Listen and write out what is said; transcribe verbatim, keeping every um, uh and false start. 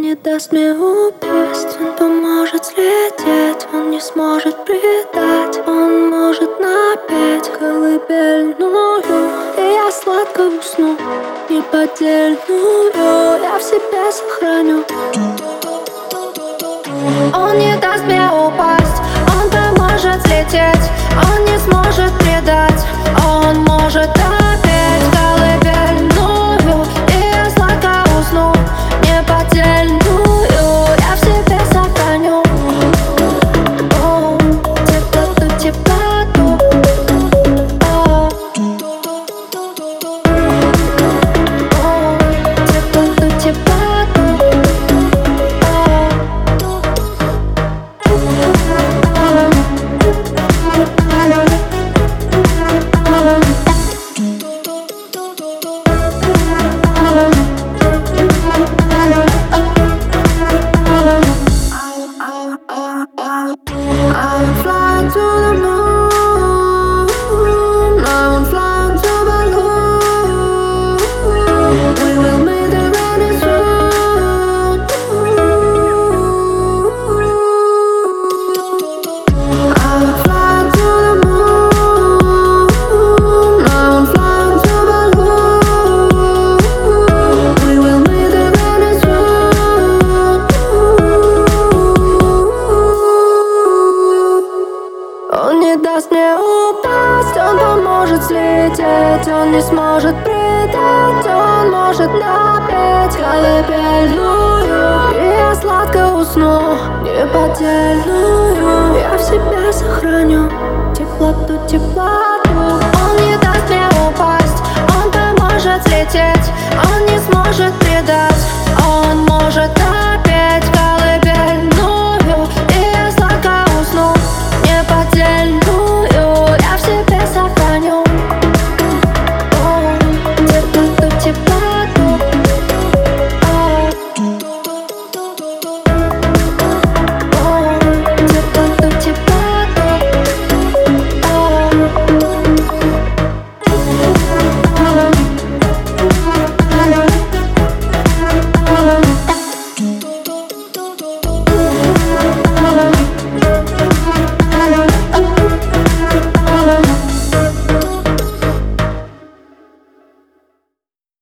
не даст мне упасть, он поможет слететь, он не сможет предать, он может напеть колыбельную, и я сладко усну, неподдельную я в себе сохраню. Он не даст мне упасть, он поможет слететь, он не сможет предать, он может напеть колыбельную, и я сладко усну, неподдельную я в себе сохраню. О, теплоту, теплоту, о, о, теплоту, теплоту, о. I'm flying to the moon, I'm flying to balloon. We will meet again soon. I'm flying to the moon, I'm flying to balloon. We will meet again soon. Он не даст мне упасть, он поможет слететь, он не сможет предать, он может напеть колыбельную, и я сладко усну, неподдельную я в себе сохраню. Теплоту, теплоту. Он не даст мне упасть, он поможет слететь, он не сможет предать, он может